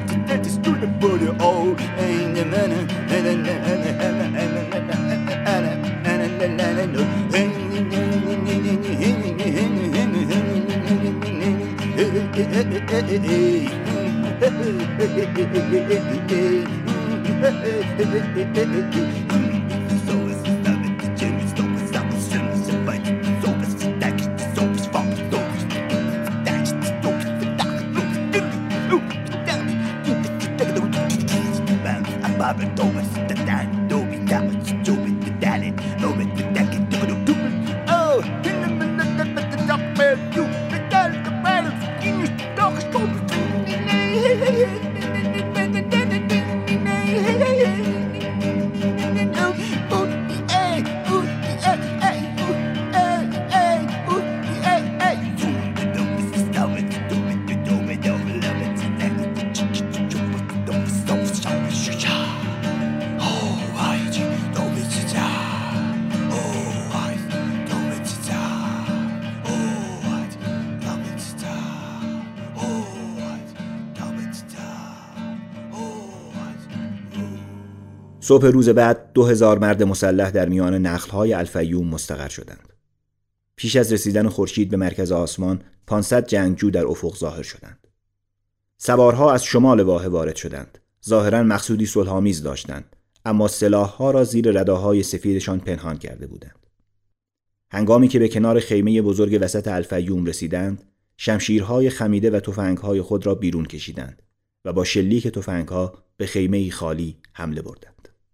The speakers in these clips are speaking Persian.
صبح روز بعد 2000 مرد مسلح در میان نخل‌های الفیوم مستقر شدند. پیش از رسیدن خورشید به مرکز آسمان 500 جنگجو در افق ظاهر شدند. سوارها از شمال واحه وارد شدند. ظاهراً مقصودی صلح‌آمیز داشتند، اما سلاح‌ها را زیر رداهای سفیدشان پنهان کرده بودند. هنگامی که به کنار خیمه بزرگ وسط الفیوم رسیدند، شمشیرهای خمیده و تفنگ‌های خود را بیرون کشیدند و با شلیک تفنگ‌ها به خیمه خالی حمله بردند.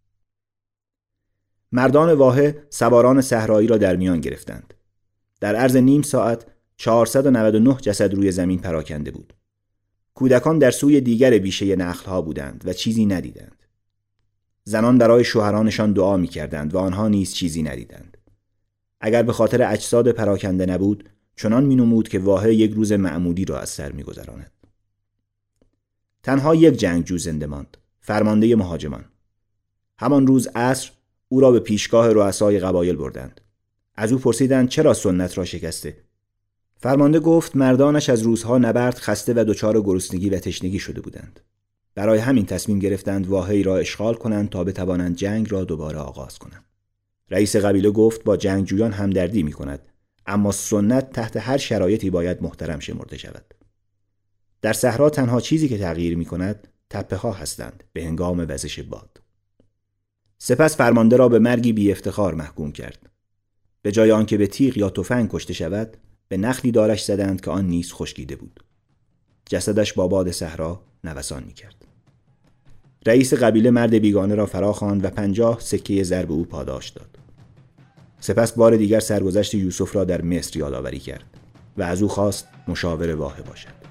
مردان واحه سواران صحرایی را در میان گرفتند. در عرض نیم ساعت 499 جسد روی زمین پراکنده بود. کودکان در سوی دیگر بیشه نخل‌ها بودند و چیزی ندیدند. زنان برای شوهرانشان دعا می‌کردند و آنها نیز چیزی ندیدند. اگر به خاطر اجساد پراکنده نبود، چنان می‌نمود که واحه یک روز معمولی را از سر می‌گذراند. تنها یک جنگجو زنده ماند، فرمانده مهاجمان. همان روز عصر او را به پیشگاه رؤسای قبایل بردند. از او پرسیدند چرا سنت را شکسته؟ فرمانده گفت مردانش از روزها نبرد خسته و دچار گرسنگی و تشنگی شده بودند. برای همین تصمیم گرفتند واحه‌ای را اشغال کنند تا بتوانند جنگ را دوباره آغاز کنند. رئیس قبیله گفت با جنگجویان همدردی می‌کند، اما سنت تحت هر شرایطی باید محترم شمرده شود. در صحرا تنها چیزی که تغییر می‌کند تپه‌ها هستند به هنگام وزش باد. سپس فرمانده را به مرگی بی افتخار محکوم کرد. به جای آنکه به تیغ یا تفنگ کشته شود، به نخلی دارش زدند که آن نیز خشکیده بود. جسدش با باد صحرا نوسان می‌کرد. رئیس قبیله مرد بیگانه را فراخواند و 50 سکه زر به او پاداش داد. سپس بار دیگر سرگذشت یوسف را در مصر یادآوری کرد و از او خواست مشاور واحه باشد.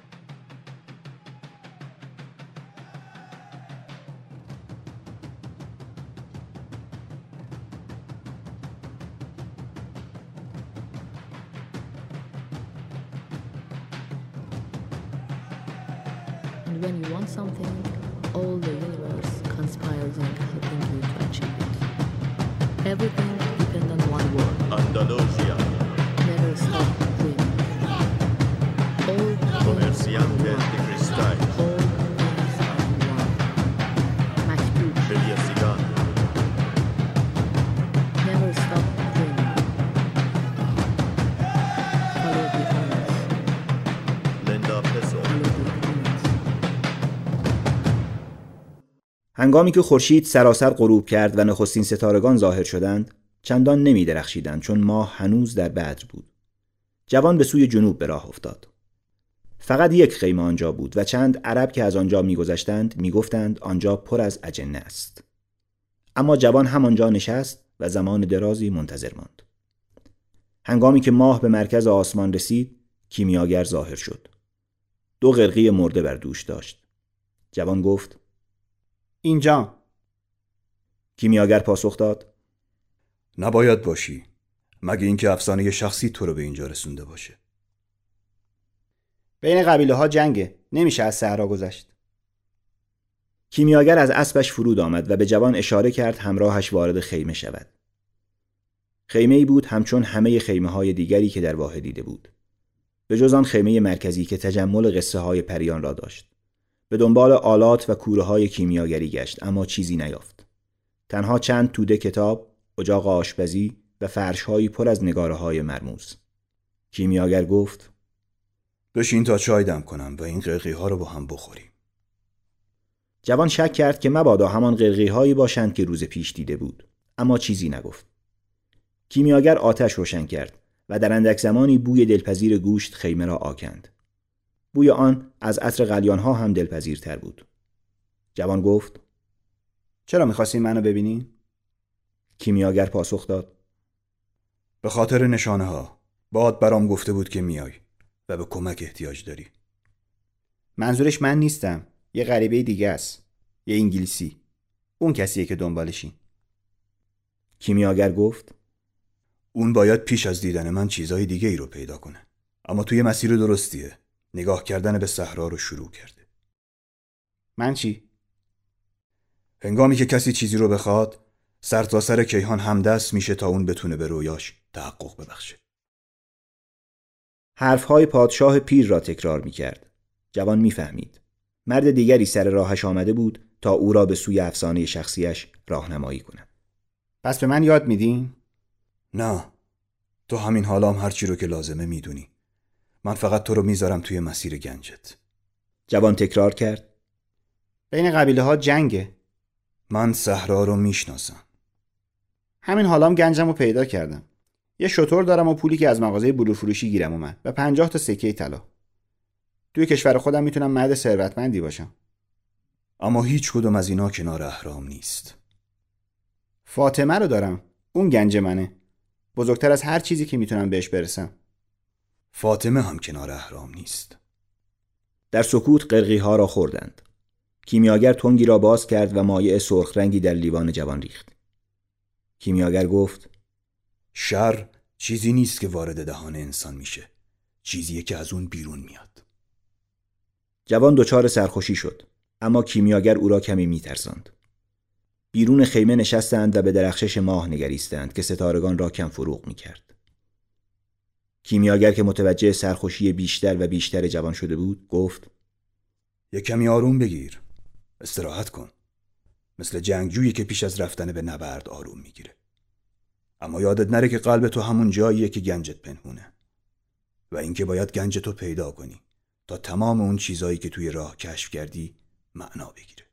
When you want something, all the universe conspires on helping you to achieve it. Everything depends on one word. Andalusia. Never stop dreaming. All Comerciante de cristal. All things are one. Maktub. Belia Cigana. Never stop dreaming. Follow the honors. Linda Peso. Follow the dreams. هنگامی که خورشید سراسر غروب کرد و نخستین ستارگان ظاهر شدند، چندان نمی درخشیدند چون ماه هنوز در بدر بود. جوان به سوی جنوب به راه افتاد. فقط یک خیمه آنجا بود و چند عرب که از آنجا می‌گذشتند می‌گفتند آنجا پر از اجنه است. اما جوان همانجا نشست و زمان درازی منتظر ماند. هنگامی که ماه به مرکز آسمان رسید، کیمیاگر ظاهر شد. 2 قرقی مرده بر دوش داشت. جوان گفت: اینجا. کیمیاگر پاسخ داد: نباید باشی، مگه اینکه افسانه شخصی تو رو به اینجا رسونده باشه. بین قبیله ها جنگه، نمیشه از صحرا گذشت. کیمیاگر از اسبش فرود آمد و به جوان اشاره کرد همراهش وارد خیمه شود. خیمه‌ای بود همچون همه خیمه‌های دیگری که در واحه دیده بود، به جز آن خیمه مرکزی که تجمل قصه های پریان را داشت. به دنبال آلات و کوره‌های کیمیاگری گشت اما چیزی نیافت. تنها چند توده کتاب، اجاق آشپزی و فرش‌هایی پر از نگاره‌های مرموز. کیمیاگر گفت: بشین تا چای دم کنم و این قرقی‌ها رو با هم بخوریم. جوان شک کرد که مبادا همان قرقی‌هایی باشند که روز پیش دیده بود، اما چیزی نگفت. کیمیاگر آتش روشن کرد و در اندک زمانی بوی دلپذیر گوشت خیمه را آکند. بوی آن از عطر قلیان‌ها هم دلپذیرتر بود. جوان گفت: چرا می‌خواستین منو ببینین؟ کیمیاگر پاسخ داد: به خاطر نشانه‌ها. باد برام گفته بود که میای و به کمک احتیاج داری. منظورش من نیستم. یه غریبه دیگه است. یه انگلیسی. اون کسیه که دنبالشین. کیمیاگر گفت: اون باید پیش از دیدن من چیزای دیگه ای رو پیدا کنه. اما توی مسیر درستیه. نگاه کردن به صحرا رو شروع کرده. من چی؟ هنگامی که کسی چیزی رو بخواد، سر تا سر کیهان همدست میشه تا اون بتونه به رویاش تحقق ببخشه. حرفهای پادشاه پیر را تکرار می‌کرد. جوان می‌فهمید. مرد دیگری سر راهش آمده بود تا او را به سوی افسانه شخصیش راهنمایی کند. پس به من یاد میدین؟ نه. تو همین حالام هرچی رو که لازمه میدونی. من فقط تو رو میذارم توی مسیر گنجت. جوان تکرار کرد: بین قبیله ها جنگه. من صحرا رو میشناسم. همین حالام گنجم رو پیدا کردم. یه شتر دارم و پولی که از مغازه بلور فروشی گیرم اومد و 50 تا سکه طلا. توی کشور خودم میتونم مرد ثروتمندی باشم. اما هیچ کدوم از اینا کنار اهرام نیست. فاطمه رو دارم. اون گنج منه. بزرگتر از هر چیزی که میتونم بهش برسم. فاطمه هم کنار اهرام نیست. در سکوت قرقی‌ها را خوردند. کیمیاگر تنگی را باز کرد و مایع سرخ رنگی در لیوان جوان ریخت. کیمیاگر گفت: شر چیزی نیست که وارد دهان انسان میشه. چیزیه که از اون بیرون میاد. جوان دچار سرخوشی شد، اما کیمیاگر او را کمی میترساند. بیرون خیمه نشستند و به درخشش ماه نگریستند که ستارگان را کم فروغ میکرد. کیمیاگر که متوجه سرخوشی بیشتر و بیشتر جوان شده بود گفت: یک کمی آروم بگیر. استراحت کن. مثل جنگجویی که پیش از رفتن به نبرد آروم میگیره. اما یادت نره که قلب تو همون جاییه که گنجت پنهونه و اینکه باید گنجتو پیدا کنی تا تمام اون چیزایی که توی راه کشف کردی معنا بگیره.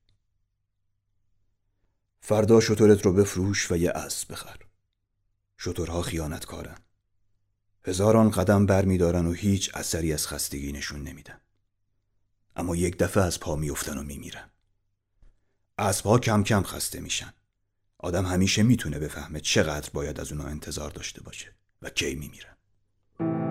فردا شترت رو بفروش و یه اسب بخر. شترها خیانتکارن. هزاران قدم برمیدارن و هیچ اثری از خستگی نشون نمیدن. اما یک دفعه از پا میافتن و میمیرن. اسبها کم کم خسته میشن. آدم همیشه میتونه بفهمه چقدر باید از اونا انتظار داشته باشه و کی میمیرن.